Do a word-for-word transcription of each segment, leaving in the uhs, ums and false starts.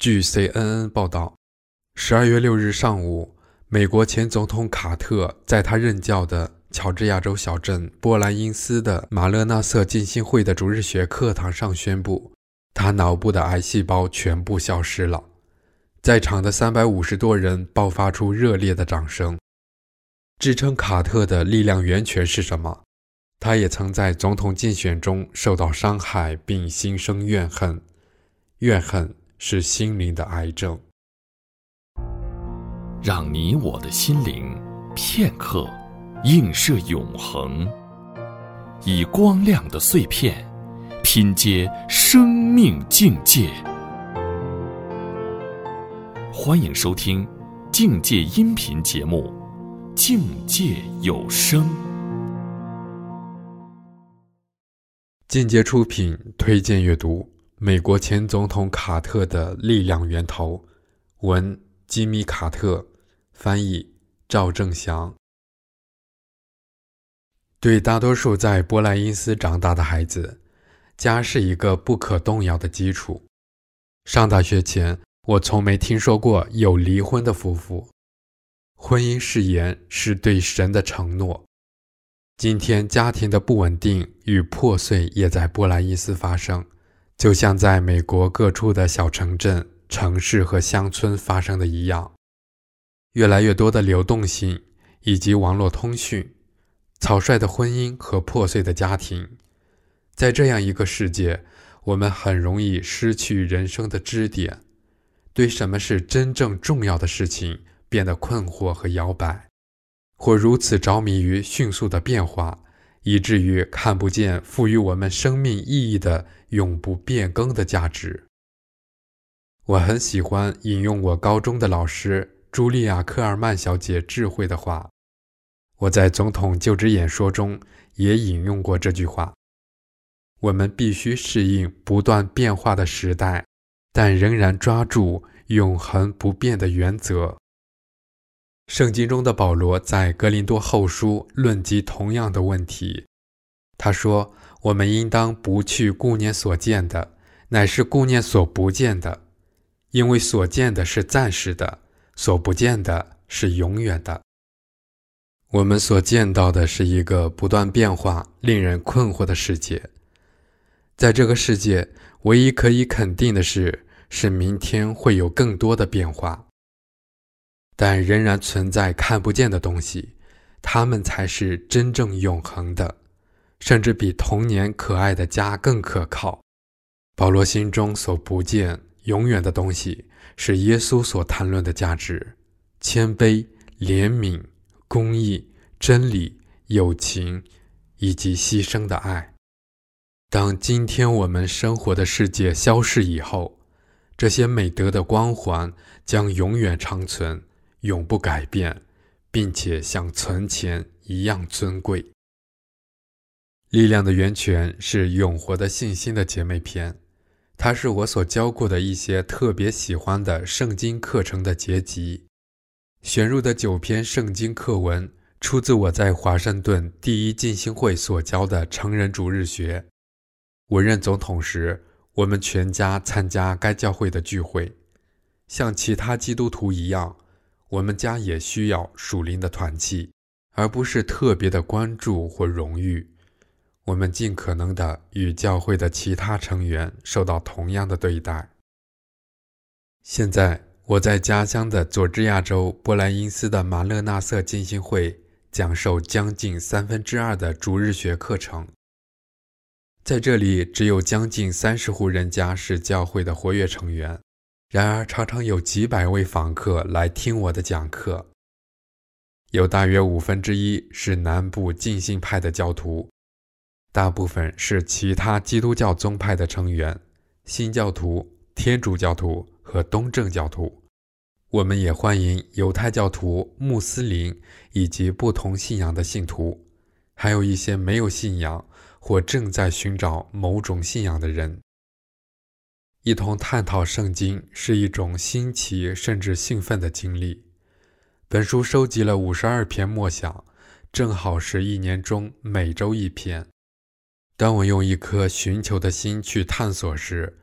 据 C N N 报道，十二月六日上午，美国前总统卡特在他任教的乔治亚州小镇波兰因斯的马勒纳瑟浸信会的主日学课堂上宣布，他脑部的癌细胞全部消失了。在场的三百五十多人爆发出热烈的掌声。支撑卡特的力量源泉是什么？他也曾在总统竞选中受到伤害并心生怨恨，怨恨是心灵的癌症。 让你我的心灵片刻映射永恒，以光亮的碎片拼接生命境界。欢迎收听境界音频节目《境界有声》。 境界出品推荐阅读美国前总统卡特的力量源头，文吉米·卡特，翻译赵正祥。对大多数在波兰因斯长大的孩子，家是一个不可动摇的基础。上大学前，我从没听说过有离婚的夫妇。婚姻誓言是对神的承诺。今天家庭的不稳定与破碎也在波兰因斯发生，就像在美国各处的小城镇、城市和乡村发生的一样。越来越多的流动性以及网络通讯，草率的婚姻和破碎的家庭。在这样一个世界，我们很容易失去人生的支点，对什么是真正重要的事情变得困惑和摇摆，或如此着迷于迅速的变化，以至于看不见赋予我们生命意义的永不变更的价值。我很喜欢引用我高中的老师茱莉亚·科尔曼小姐智慧的话，我在总统就职演说中也引用过这句话：我们必须适应不断变化的时代，但仍然抓住永恒不变的原则。圣经中的保罗在哥林多后书论及同样的问题。他说，我们应当不去顾念所见的，乃是顾念所不见的，因为所见的是暂时的，所不见的是永远的。我们所见到的是一个不断变化、令人困惑的世界。在这个世界，唯一可以肯定的是，是明天会有更多的变化。但仍然存在看不见的东西，它们才是真正永恒的，甚至比童年可爱的家更可靠。保罗心中所不见、永远的东西，是耶稣所谈论的价值：谦卑、怜悯、公义、真理、友情，以及牺牲的爱。当今天我们生活的世界消逝以后，这些美德的光环将永远长存，永不改变，并且像从前一样尊贵。力量的源泉是永活的信心的姐妹篇，它是我所教过的一些特别喜欢的圣经课程的结集。选入的九篇圣经课文出自我在华盛顿第一浸信会所教的成人主日学。我任总统时，我们全家参加该教会的聚会。像其他基督徒一样，我们家也需要属灵的团契，而不是特别的关注或荣誉。我们尽可能地与教会的其他成员受到同样的对待。现在，我在家乡的佐治亚州波兰因斯的马勒纳瑟浸信会讲授将近三分之二的主日学课程。在这里，只有将近三十户人家是教会的活跃成员，然而常常有几百位访客来听我的讲课。有大约五分之一是南部浸信派的教徒，大部分是其他基督教宗派的成员，新教徒、天主教徒和东正教徒。我们也欢迎犹太教徒、穆斯林以及不同信仰的信徒，还有一些没有信仰或正在寻找某种信仰的人。一同探讨圣经是一种新奇甚至兴奋的经历。本书收集了五十二篇默想，正好是一年中每周一篇。当我用一颗寻求的心去探索时，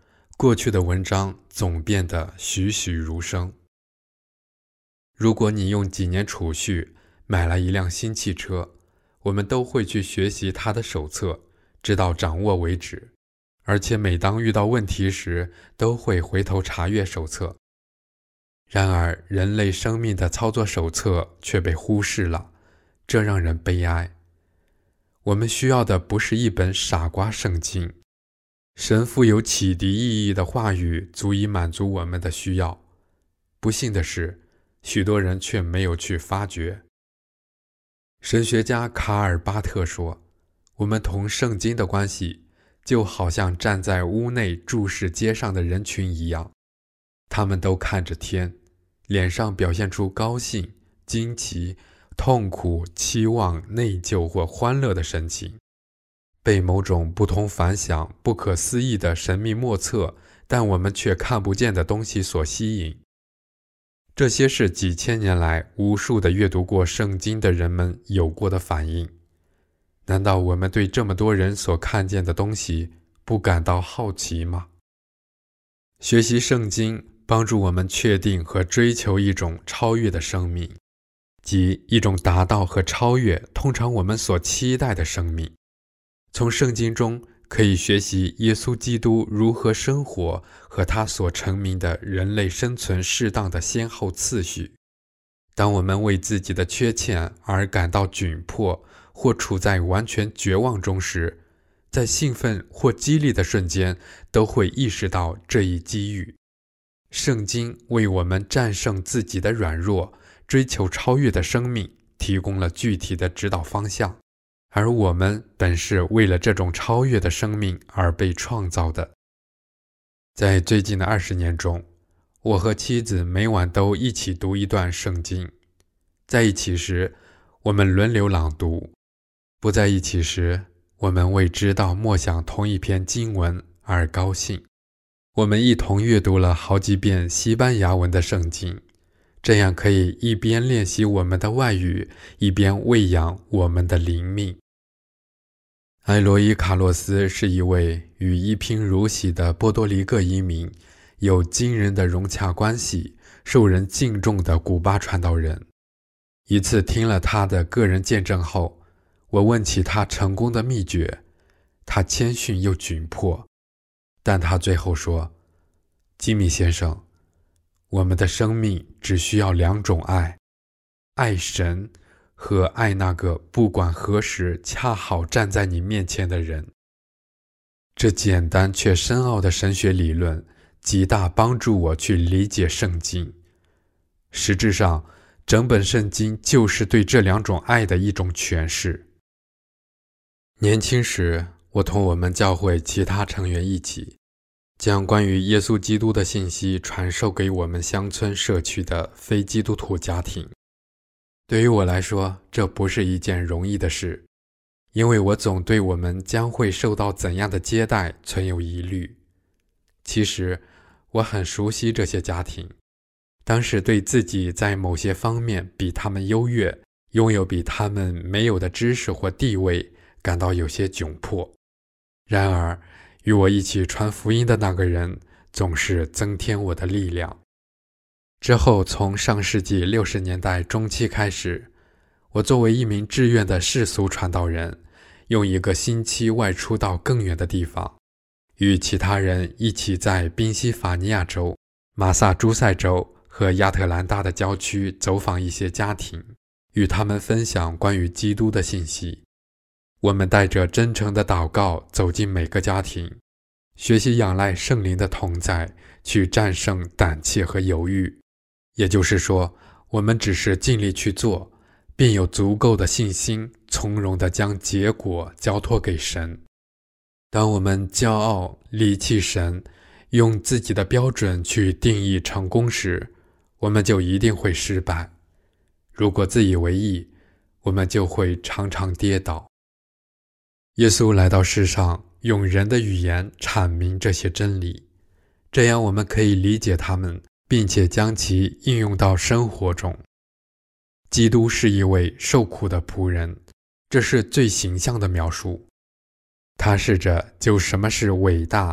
过去的文章总变得栩栩如生。如果你用几年储蓄买了一辆新汽车，我们都会去学习它的手册，直到掌握为止，而且每当遇到问题时，都会回头查阅手册。然而，人类生命的操作手册却被忽视了，这让人悲哀。我们需要的不是一本傻瓜圣经，神富有启迪意义的话语足以满足我们的需要。不幸的是，许多人却没有去发掘。神学家卡尔巴特说，我们同圣经的关系就好像站在屋内注视街上的人群一样，他们都看着天，脸上表现出高兴、惊奇、痛苦、期望、内疚或欢乐的神情，被某种不同凡响、不可思议的神秘莫测，但我们却看不见的东西所吸引。这些是几千年来无数的阅读过圣经的人们有过的反应。难道我们对这么多人所看见的东西不感到好奇吗？学习圣经帮助我们确定和追求一种超越的生命，即一种达到和超越通常我们所期待的生命。从圣经中可以学习耶稣基督如何生活和他所成名的人类生存适当的先后次序。当我们为自己的缺陷而感到窘迫或处在完全绝望中时，在兴奋或激励的瞬间都会意识到这一机遇。圣经为我们战胜自己的软弱，追求超越的生命提供了具体的指导方向，而我们本是为了这种超越的生命而被创造的。在最近的二十年中，我和妻子每晚都一起读一段圣经。在一起时，我们轮流朗读；不在一起时，我们为知道默想同一篇经文而高兴。我们一同阅读了好几遍西班牙文的圣经，这样可以一边练习我们的外语，一边喂养我们的灵命。埃罗伊·卡洛斯是一位与一贫如洗的波多黎各移民有惊人的融洽关系、受人敬重的古巴传道人。一次听了他的个人见证后，我问起他成功的秘诀，他谦逊又窘迫，但他最后说：吉米先生，我们的生命只需要两种爱，爱神和爱那个不管何时恰好站在你面前的人。这简单却深奥的神学理论极大帮助我去理解圣经。实质上，整本圣经就是对这两种爱的一种诠释。年轻时，我同我们教会其他成员一起，将关于耶稣基督的信息传授给我们乡村社区的非基督徒家庭。对于我来说，这不是一件容易的事，因为我总对我们将会受到怎样的接待存有疑虑。其实，我很熟悉这些家庭，当时对自己在某些方面比他们优越，拥有比他们没有的知识或地位，感到有些窘迫。然而，与我一起传福音的那个人总是增添我的力量。之后，从上世纪六十年代中期开始，我作为一名志愿的世俗传道人，用一个星期外出到更远的地方，与其他人一起在宾夕法尼亚州、马萨诸塞州和亚特兰大的郊区走访一些家庭，与他们分享关于基督的信息。我们带着真诚的祷告走进每个家庭，学习仰赖圣灵的同在，去战胜胆怯和犹豫。也就是说，我们只是尽力去做，并有足够的信心，从容地将结果交托给神。当我们骄傲、离弃神，用自己的标准去定义成功时，我们就一定会失败。如果自以为意，我们就会常常跌倒。耶稣来到世上，用人的语言阐明这些真理，这样我们可以理解他们，并且将其应用到生活中。基督是一位受苦的仆人，这是最形象的描述。他试着就什么是伟大、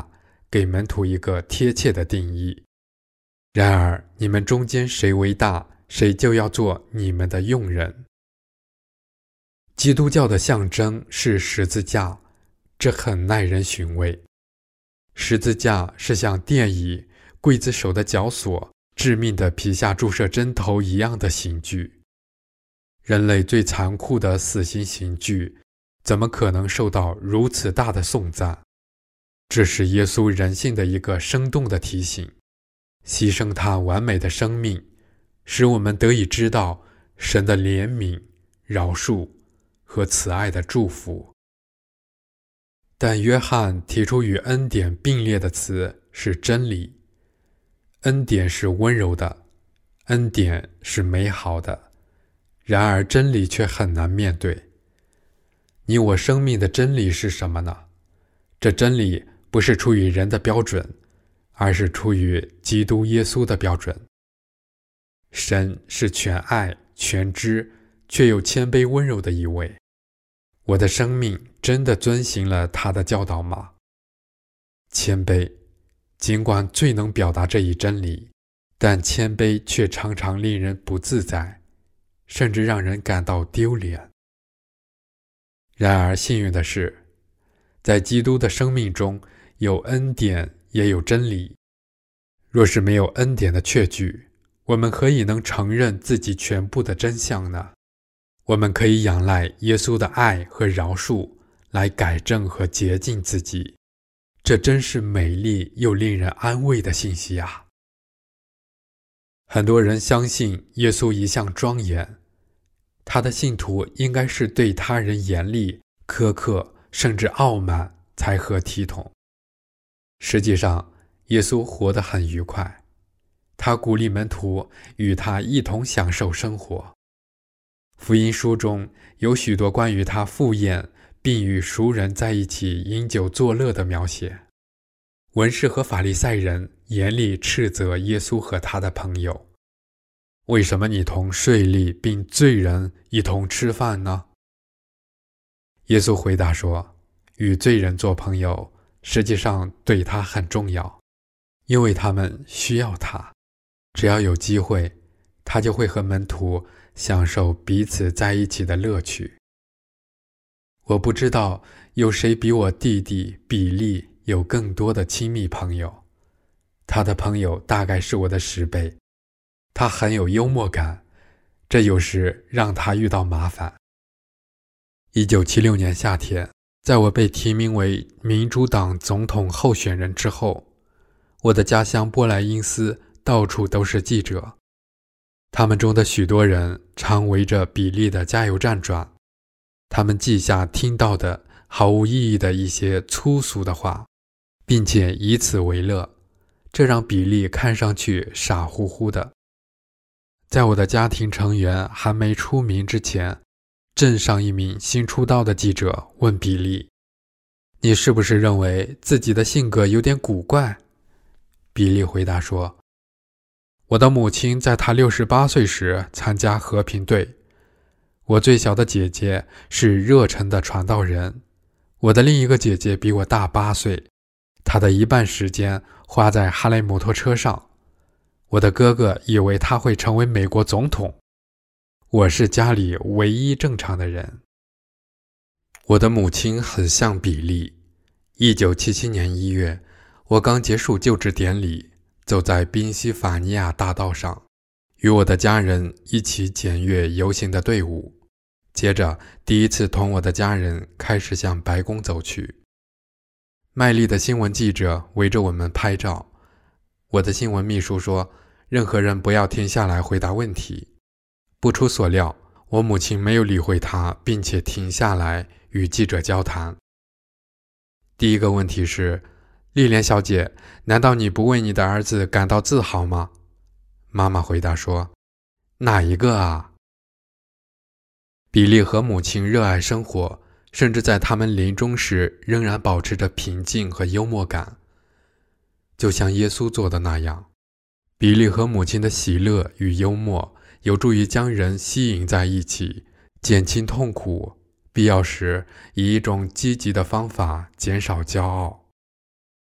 给门徒一个贴切的定义。然而，你们中间谁为大，谁就要做你们的用人。基督教的象征是十字架，这很耐人寻味。十字架是像电椅、刽子手的绞索、致命的皮下注射针头一样的刑具。人类最残酷的死刑刑具，怎么可能受到如此大的颂赞？这是耶稣人性的一个生动的提醒，牺牲他完美的生命，使我们得以知道神的怜悯、饶恕和慈爱的祝福。但约翰提出与恩典并列的词是真理。恩典是温柔的，恩典是美好的，然而真理却很难面对。你我生命的真理是什么呢？这真理不是出于人的标准，而是出于基督耶稣的标准。神是全爱、全知，却又谦卑温柔的一位。我的生命真的遵行了他的教导吗？谦卑，尽管最能表达这一真理，但谦卑却常常令人不自在，甚至让人感到丢脸。然而幸运的是，在基督的生命中有恩典，也有真理。若是没有恩典的确据，我们何以能承认自己全部的真相呢？我们可以仰赖耶稣的爱和饶恕来改正和洁净自己，这真是美丽又令人安慰的信息啊！很多人相信耶稣一向庄严，他的信徒应该是对他人严厉、苛刻，甚至傲慢才合体统。实际上，耶稣活得很愉快，他鼓励门徒与他一同享受生活。福音书中有许多关于他赴宴并与熟人在一起饮酒作乐的描写。文士和法利赛人严厉斥责耶稣和他的朋友：为什么你同税吏并罪人一同吃饭呢？耶稣回答说，与罪人做朋友实际上对他很重要，因为他们需要他。只要有机会，他就会和门徒享受彼此在一起的乐趣。我不知道有谁比我弟弟比利有更多的亲密朋友，他的朋友大概是我的十倍。他很有幽默感，这有时让他遇到麻烦。一九七六年夏天，在我被提名为民主党总统候选人之后，我的家乡波莱因斯到处都是记者，他们中的许多人常围着比利的加油站转，他们记下听到的毫无意义的一些粗俗的话，并且以此为乐，这让比利看上去傻乎乎的。在我的家庭成员还没出名之前，镇上一名新出道的记者问比利：你是不是认为自己的性格有点古怪？比利回答说，我的母亲在她六十八岁时参加和平队，我最小的姐姐是热忱的传道人，我的另一个姐姐比我大八岁，她的一半时间花在哈雷摩托车上，我的哥哥以为他会成为美国总统，我是家里唯一正常的人。我的母亲很像比利。一九七七年一月，我刚结束就职典礼，走在宾夕法尼亚大道上，与我的家人一起检阅游行的队伍。接着，第一次同我的家人开始向白宫走去。卖力的新闻记者围着我们拍照。我的新闻秘书说，任何人不要停下来回答问题。不出所料，我母亲没有理会他，并且停下来与记者交谈。第一个问题是，丽莲小姐，难道你不为你的儿子感到自豪吗？妈妈回答说，哪一个啊？比利和母亲热爱生活，甚至在他们临终时仍然保持着平静和幽默感，就像耶稣做的那样。比利和母亲的喜乐与幽默有助于将人吸引在一起，减轻痛苦，必要时以一种积极的方法减少骄傲。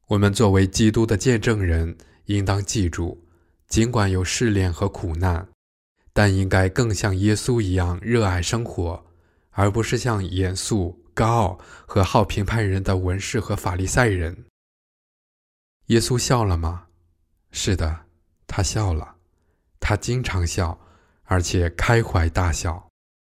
我们作为基督的见证人，应当记住，尽管有试炼和苦难，但应该更像耶稣一样热爱生活，而不是像严肃、高傲和好评判人的文士和法利赛人。耶稣笑了吗？是的，他笑了。他经常笑，而且开怀大笑。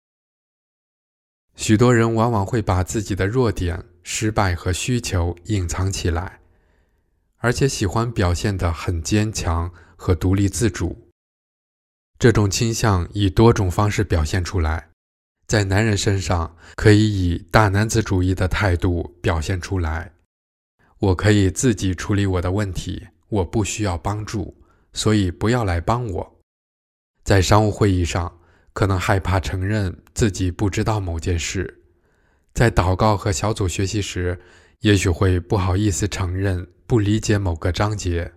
许多人往往会把自己的弱点、失败和需求隐藏起来，而且喜欢表现得很坚强和独立自主。这种倾向以多种方式表现出来，在男人身上可以以大男子主义的态度表现出来。我可以自己处理我的问题，我不需要帮助，所以不要来帮我。在商务会议上，可能害怕承认自己不知道某件事。在祷告和小组学习时，也许会不好意思承认不理解某个章节。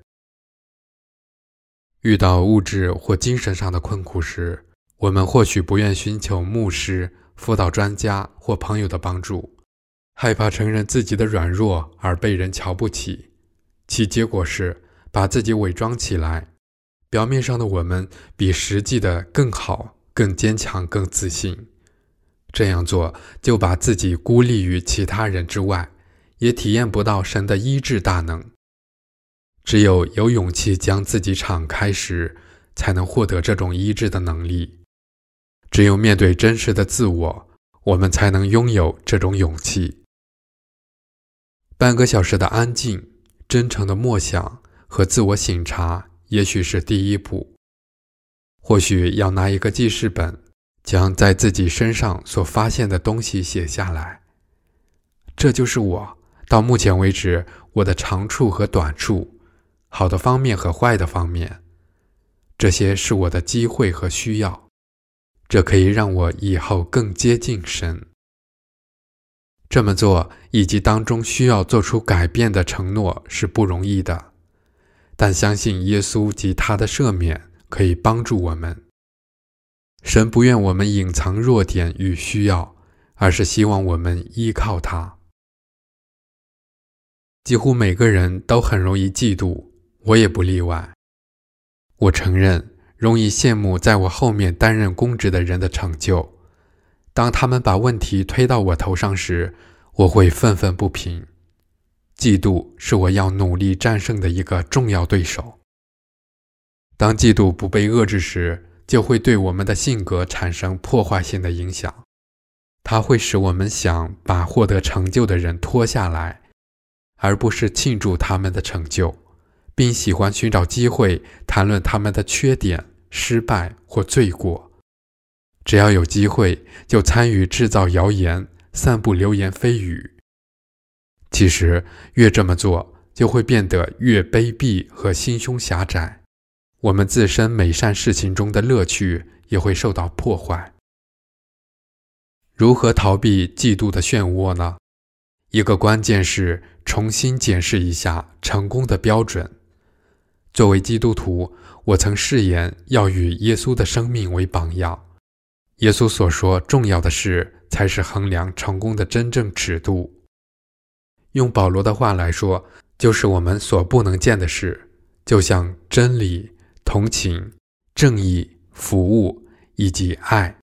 遇到物质或精神上的困苦时，我们或许不愿寻求牧师、辅导专家或朋友的帮助，害怕承认自己的软弱而被人瞧不起，其结果是把自己伪装起来，表面上的我们比实际的更好、更坚强、更自信。这样做就把自己孤立于其他人之外，也体验不到神的医治大能。只有有勇气将自己敞开时，才能获得这种医治的能力。只有面对真实的自我，我们才能拥有这种勇气。半个小时的安静、真诚的默想和自我省察，也许是第一步。或许要拿一个记事本，将在自己身上所发现的东西写下来。这就是我，到目前为止，我的长处和短处，好的方面和坏的方面。这些是我的机会和需要，这可以让我以后更接近神。这么做以及当中需要做出改变的承诺是不容易的，但相信耶稣及他的赦免可以帮助我们。神不愿我们隐藏弱点与需要，而是希望我们依靠他。几乎每个人都很容易嫉妒，我也不例外。我承认，容易羡慕在我后面担任公职的人的成就。当他们把问题推到我头上时，我会愤愤不平。嫉妒是我要努力战胜的一个重要对手。当嫉妒不被遏制时，就会对我们的性格产生破坏性的影响。它会使我们想把获得成就的人拖下来，而不是庆祝他们的成就，并喜欢寻找机会谈论他们的缺点、失败或罪过。只要有机会，就参与制造谣言，散布流言蜚语。其实，越这么做，就会变得越卑鄙和心胸狭窄。我们自身美善事情中的乐趣也会受到破坏。如何逃避嫉妒的漩涡呢？一个关键是重新检视一下成功的标准。作为基督徒，我曾誓言要以耶稣的生命为榜样。耶稣所说重要的事，才是衡量成功的真正尺度。用保罗的话来说，就是我们所不能见的事，就像真理、同情、正义、服务以及爱。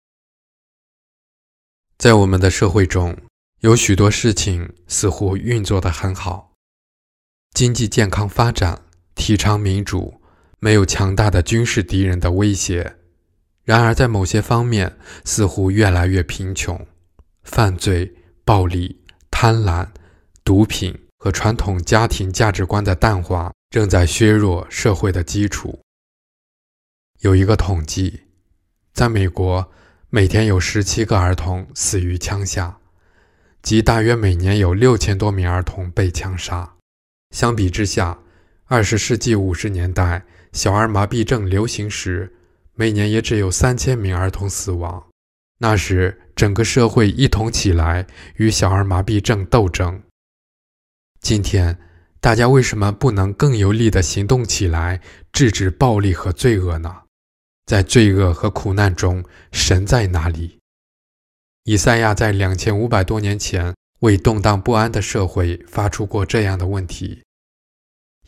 在我们的社会中，有许多事情似乎运作得很好，经济健康发展，提倡民主，没有强大的军事敌人的威胁。然而在某些方面似乎越来越贫穷，犯罪、暴力、贪婪、毒品和传统家庭价值观的淡化正在削弱社会的基础。有一个统计，在美国每天有十七个儿童死于枪下，即大约每年有六千多名儿童被枪杀。相比之下，二十世纪五十年代小儿麻痹症流行时，每年也只有三千名儿童死亡。那时整个社会一同起来与小儿麻痹症斗争。今天大家为什么不能更有力地行动起来，制止暴力和罪恶呢？在罪恶和苦难中，神在哪里？以赛亚在两千五百多年前为动荡不安的社会发出过这样的问题：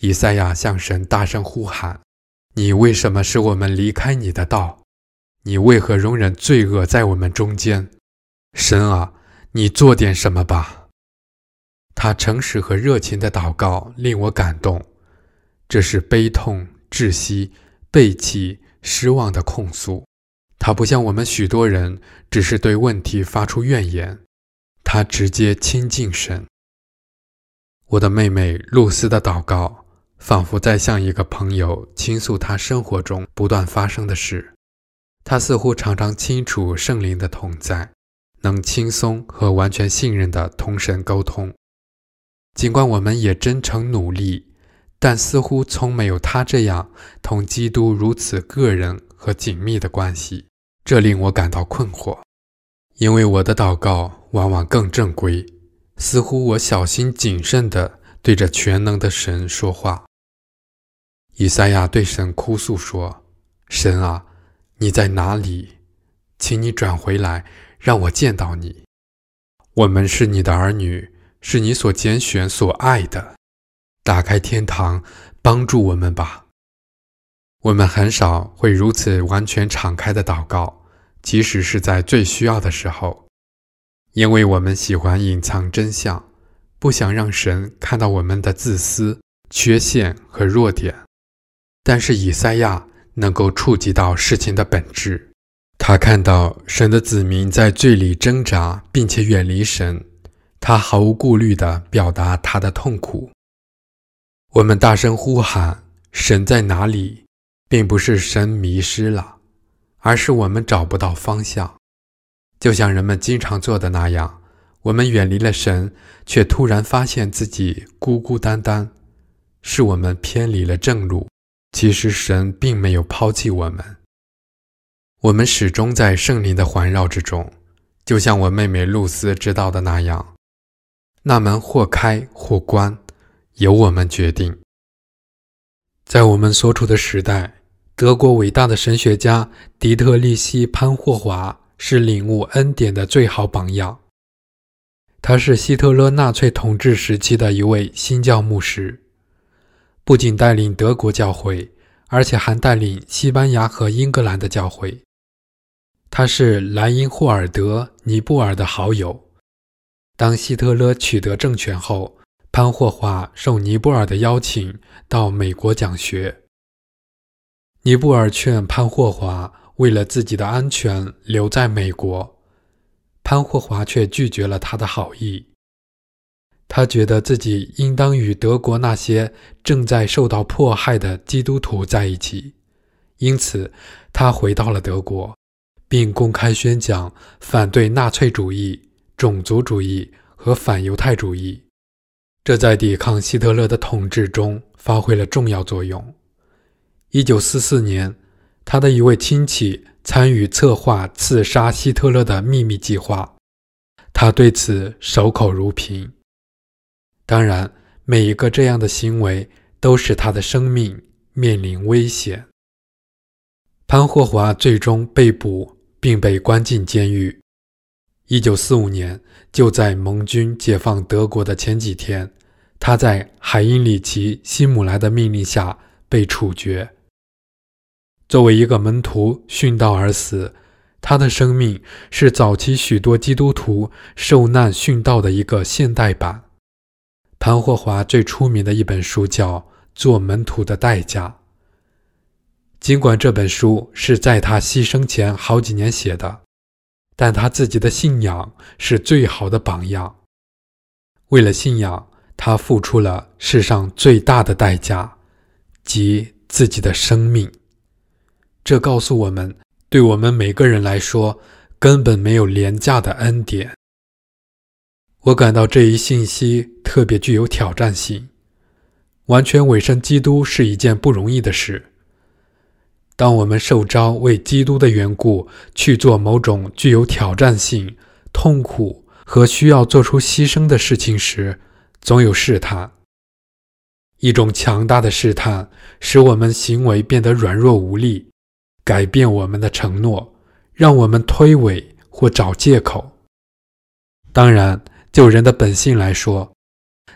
以赛亚向神大声呼喊：你为什么使我们离开你的道？你为何容忍罪恶在我们中间？神啊，你做点什么吧！他诚实和热情的祷告令我感动，这是悲痛、窒息、背弃、失望的控诉。他不像我们许多人只是对问题发出怨言，他直接亲近神。我的妹妹露丝的祷告仿佛在向一个朋友倾诉她生活中不断发生的事。她似乎常常清楚圣灵的同在，能轻松和完全信任地同神沟通。尽管我们也真诚努力，但似乎从没有她这样同基督如此个人和紧密的关系，这令我感到困惑。因为我的祷告往往更正规，似乎我小心谨慎地对着全能的神说话。以赛亚对神哭诉说：神啊，你在哪里？请你转回来，让我见到你。我们是你的儿女，是你所拣选所爱的，打开天堂，帮助我们吧。我们很少会如此完全敞开的祷告，即使是在最需要的时候，因为我们喜欢隐藏真相，不想让神看到我们的自私、缺陷和弱点。但是以赛亚能够触及到事情的本质，他看到神的子民在罪里挣扎，并且远离神，他毫无顾虑地表达他的痛苦。我们大声呼喊神在哪里，并不是神迷失了，而是我们找不到方向。就像人们经常做的那样，我们远离了神，却突然发现自己孤孤单单，是我们偏离了正路。其实神并没有抛弃我们，我们始终在圣灵的环绕之中，就像我妹妹露丝知道的那样，那门或开或关，由我们决定。在我们所处的时代，德国伟大的神学家迪特利希·潘霍华是领悟恩典的最好榜样。他是希特勒纳粹统治时期的一位新教牧师，不仅带领德国教会，而且还带领西班牙和英格兰的教会。他是莱因霍尔德·尼布尔的好友。当希特勒取得政权后，潘霍华受尼布尔的邀请到美国讲学。尼布尔劝潘霍华为了自己的安全留在美国，潘霍华却拒绝了他的好意。他觉得自己应当与德国那些正在受到迫害的基督徒在一起，因此他回到了德国，并公开宣讲反对纳粹主义、种族主义和反犹太主义，这在抵抗希特勒的统治中发挥了重要作用。一九四四年，他的一位亲戚参与策划刺杀希特勒的秘密计划，他对此守口如瓶。当然，每一个这样的行为都使他的生命面临危险。潘霍华最终被捕并被关进监狱。一九四五年，就在盟军解放德国的前几天，他在海因里奇·希姆莱的命令下被处决。作为一个门徒殉道而死，他的生命是早期许多基督徒受难殉道的一个现代版。潘霍华最出名的一本书叫《做门徒的代价》。尽管这本书是在他牺牲前好几年写的，但他自己的信仰是最好的榜样。为了信仰，他付出了世上最大的代价，即自己的生命。这告诉我们，对我们每个人来说，根本没有廉价的恩典。我感到这一信息特别具有挑战性。完全委身基督是一件不容易的事。当我们受召为基督的缘故去做某种具有挑战性、痛苦和需要做出牺牲的事情时，总有试探。一种强大的试探使我们行为变得软弱无力，改变我们的承诺，让我们推诿或找借口。当然，就人的本性来说，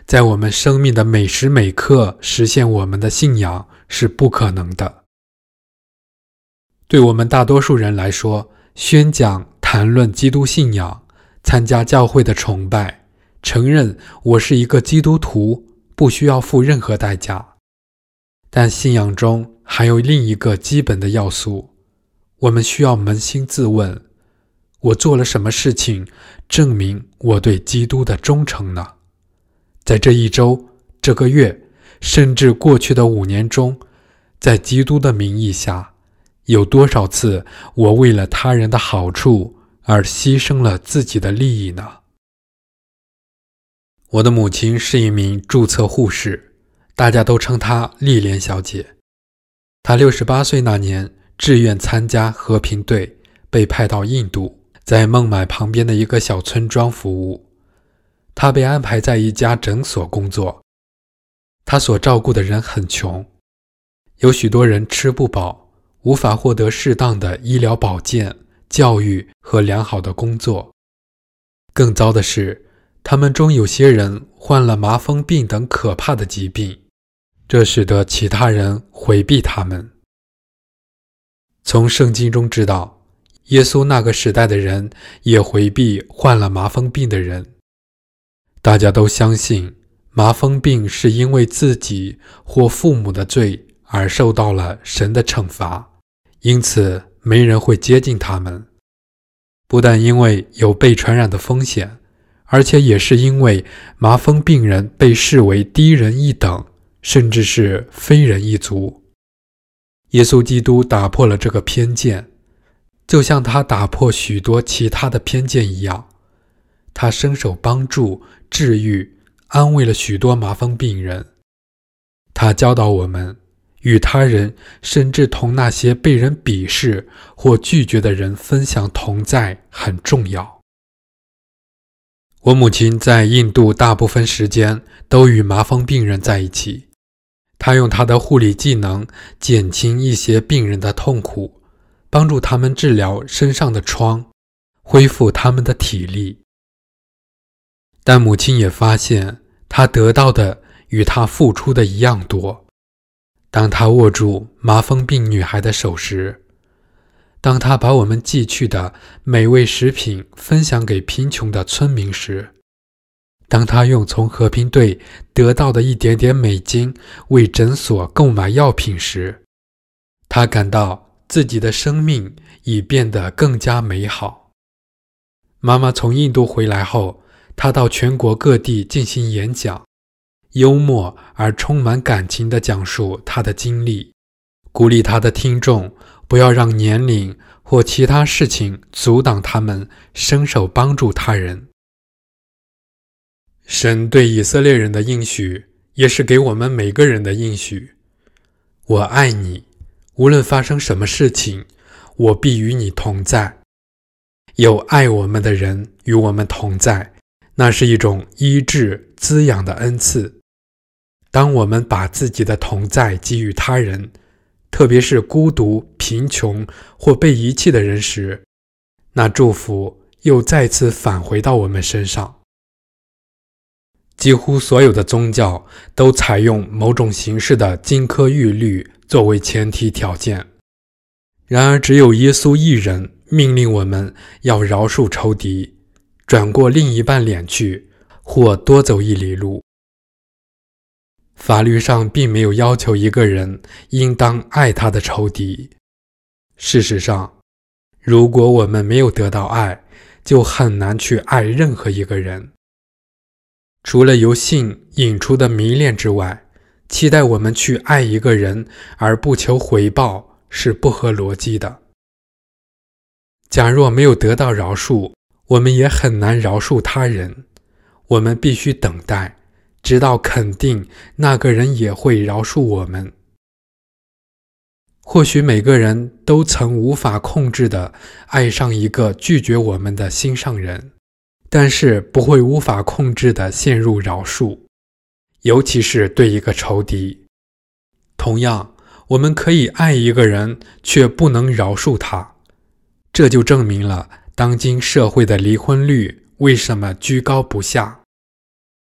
在我们生命的每时每刻实现我们的信仰是不可能的。对我们大多数人来说，宣讲、谈论基督信仰，参加教会的崇拜，承认我是一个基督徒，不需要付任何代价。但信仰中还有另一个基本的要素，我们需要扪心自问，我做了什么事情证明我对基督的忠诚呢？在这一周、这个月，甚至过去的五年中，在基督的名义下，有多少次我为了他人的好处而牺牲了自己的利益呢？我的母亲是一名注册护士，大家都称她丽莲小姐。她六十八岁那年志愿参加和平队，被派到印度，在孟买旁边的一个小村庄服务。她被安排在一家诊所工作。她所照顾的人很穷，有许多人吃不饱，无法获得适当的医疗保健、教育和良好的工作。更糟的是，他们中有些人患了麻风病等可怕的疾病，这使得其他人回避他们。从圣经中知道，耶稣那个时代的人也回避患了麻风病的人。大家都相信麻风病是因为自己或父母的罪而受到了神的惩罚，因此没人会接近他们。不但因为有被传染的风险，而且也是因为麻风病人被视为低人一等，甚至是非人一族。耶稣基督打破了这个偏见，就像他打破许多其他的偏见一样，他伸手帮助、治愈、安慰了许多麻风病人。他教导我们，与他人，甚至同那些被人鄙视或拒绝的人分享同在很重要。我母亲在印度大部分时间都与麻风病人在一起，她用她的护理技能减轻一些病人的痛苦，帮助他们治疗身上的疮，恢复他们的体力。但母亲也发现，她得到的与她付出的一样多。当她握住麻风病女孩的手时，当她把我们寄去的美味食品分享给贫穷的村民时，当她用从和平队得到的一点点美金为诊所购买药品时，她感到自己的生命已变得更加美好。妈妈从印度回来后，她到全国各地进行演讲，幽默而充满感情地讲述她的经历，鼓励她的听众不要让年龄或其他事情阻挡他们伸手帮助他人。神对以色列人的应许，也是给我们每个人的应许。我爱你，无论发生什么事情，我必与你同在。有爱我们的人与我们同在，那是一种医治、滋养的恩赐。当我们把自己的同在给予他人，特别是孤独、贫穷或被遗弃的人时，那祝福又再次返回到我们身上。几乎所有的宗教都采用某种形式的金科玉律作为前提条件，然而只有耶稣一人命令我们要饶恕仇敌，转过另一半脸去，或多走一里路。法律上并没有要求一个人应当爱他的仇敌。事实上，如果我们没有得到爱，就很难去爱任何一个人。除了由性引出的迷恋之外，期待我们去爱一个人而不求回报是不合逻辑的。假若没有得到饶恕，我们也很难饶恕他人。我们必须等待，直到肯定那个人也会饶恕我们。或许每个人都曾无法控制地爱上一个拒绝我们的心上人，但是不会无法控制地陷入饶恕，尤其是对一个仇敌。同样，我们可以爱一个人，却不能饶恕他。这就证明了当今社会的离婚率为什么居高不下。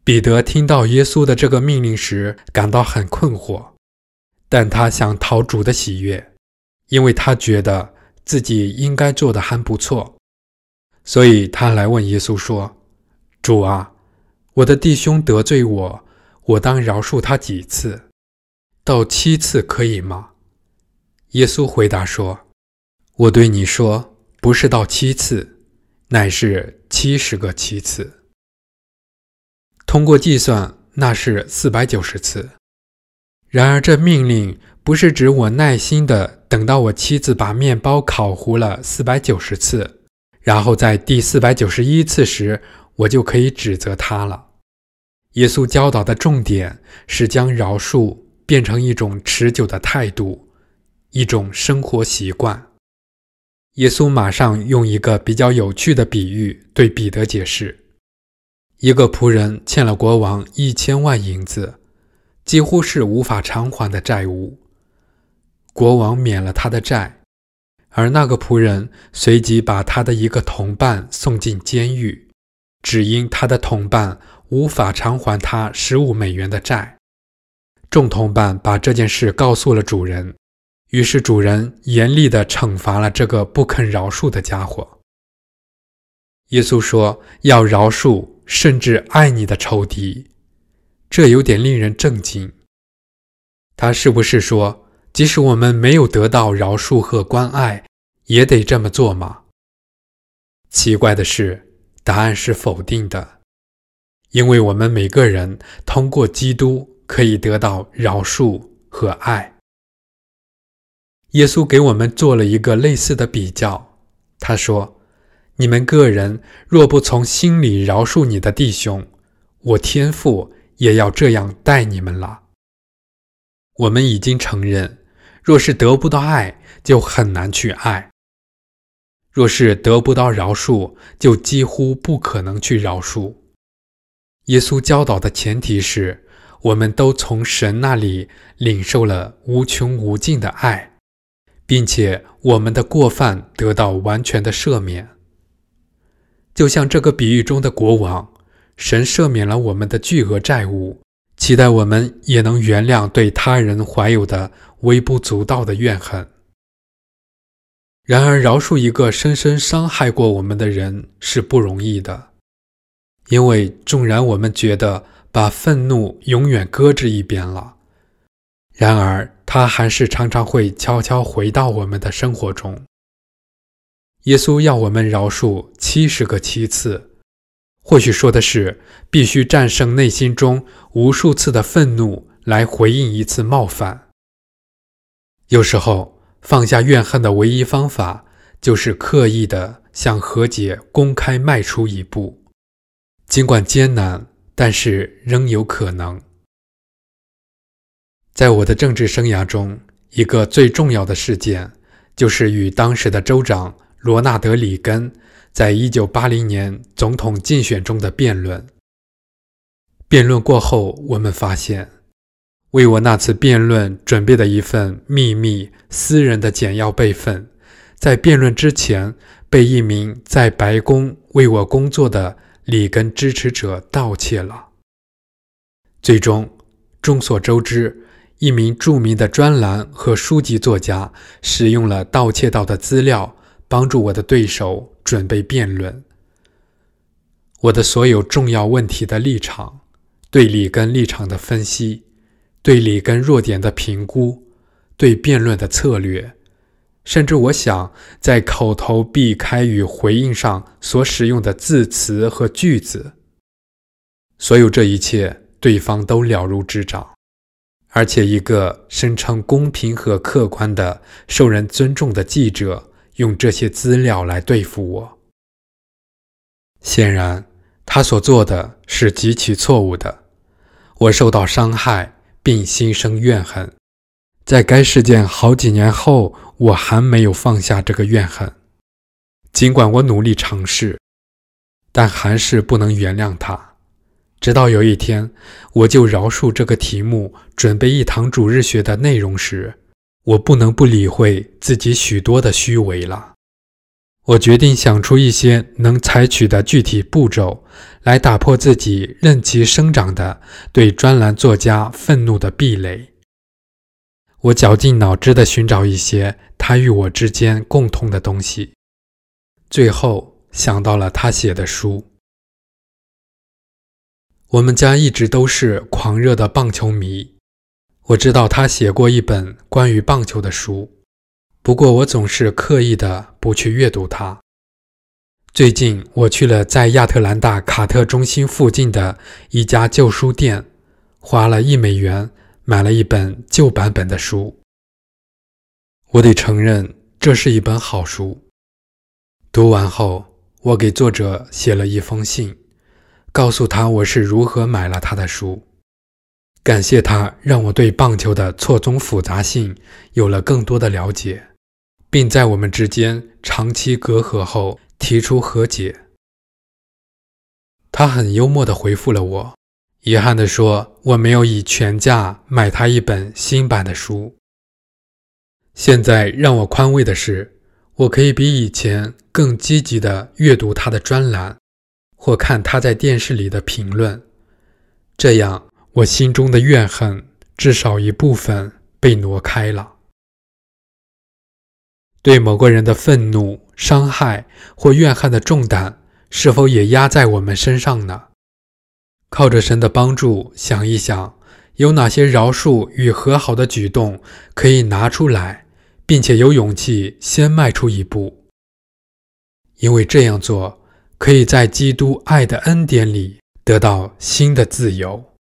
彼得听到耶稣的这个命令时感到很困惑，但他想讨主的喜悦，因为他觉得自己应该做得还不错，所以他来问耶稣说：主啊，我的弟兄得罪我，我当饶恕他几次？到七次可以吗？耶稣回答说：我对你说，不是到七次，乃是七十个七次。通过计算，那是四百九十次。然而这命令不是指我耐心地等到我妻子把面包烤糊了四百九十次，然后在第四百九十一次时我就可以指责她了。耶稣教导的重点是将饶恕变成一种持久的态度，一种生活习惯。耶稣马上用一个比较有趣的比喻对彼得解释：一个仆人欠了国王一千万银子，几乎是无法偿还的债务。国王免了他的债，而那个仆人随即把他的一个同伴送进监狱，只因他的同伴无法偿还他十五美元的债。众同伴把这件事告诉了主人，于是主人严厉地惩罚了这个不肯饶恕的家伙。耶稣说要饶恕甚至爱你的仇敌，这有点令人震惊。他是不是说，即使我们没有得到饶恕和关爱，也得这么做吗？奇怪的是，答案是否定的，因为我们每个人通过基督可以得到饶恕和爱。耶稣给我们做了一个类似的比较，他说：你们个人若不从心里饶恕你的弟兄，我天父也要这样待你们了。我们已经承认，若是得不到爱，就很难去爱；若是得不到饶恕，就几乎不可能去饶恕。耶稣教导的前提是，我们都从神那里领受了无穷无尽的爱，并且我们的过犯得到完全的赦免。就像这个比喻中的国王，神赦免了我们的巨额债务，期待我们也能原谅对他人怀有的微不足道的怨恨。然而饶恕一个深深伤害过我们的人是不容易的，因为纵然我们觉得把愤怒永远搁置一边了，然而它还是常常会悄悄回到我们的生活中。耶稣要我们饶恕七十个七次，或许说的是必须战胜内心中无数次的愤怒来回应一次冒犯。有时候放下怨恨的唯一方法就是刻意地向和解公开迈出一步，尽管艰难，但是仍有可能。在我的政治生涯中，一个最重要的事件就是与当时的州长罗纳德·里根在一九八零年总统竞选中的辩论。辩论过后，我们发现，为我那次辩论准备的一份秘密私人的简要备份，在辩论之前被一名在白宫为我工作的里根支持者盗窃了。最终，众所周知，一名著名的专栏和书籍作家使用了盗窃到的资料，帮助我的对手准备辩论。我的所有重要问题的立场，对里根立场的分析，对里根弱点的评估，对辩论的策略，甚至我想在口头避开与回应上所使用的字词和句子，所有这一切对方都了如指掌。而且一个声称公平和客观的、受人尊重的记者用这些资料来对付我。显然，他所做的是极其错误的。我受到伤害，并心生怨恨。在该事件好几年后，我还没有放下这个怨恨。尽管我努力尝试，但还是不能原谅他。直到有一天，我就饶恕这个题目准备一堂主日学的内容时，我不能不理会自己许多的虚伪了。 我决定想出一些能采取的具体步骤，来打破自己任其生长的对专栏作家愤怒的壁垒。我绞尽脑汁地寻找一些他与我之间共同的东西，最后想到了他写的书。我们家一直都是狂热的棒球迷，我知道他写过一本关于棒球的书，不过我总是刻意的不去阅读它。最近我去了在亚特兰大卡特中心附近的一家旧书店，花了一美元买了一本旧版本的书。我得承认，这是一本好书。读完后，我给作者写了一封信，告诉他我是如何买了他的书，感谢他让我对棒球的错综复杂性有了更多的了解，并在我们之间长期隔阂后提出和解。他很幽默地回复了我，遗憾地说我没有以全价买他一本新版的书。现在让我宽慰的是，我可以比以前更积极地阅读他的专栏，或看他在电视里的评论，这样我心中的怨恨至少一部分被挪开了。对某个人的愤怒、伤害或怨恨的重担，是否也压在我们身上呢？靠着神的帮助，想一想，有哪些饶恕与和好的举动可以拿出来，并且有勇气先迈出一步。因为这样做，可以在基督爱的恩典里得到新的自由。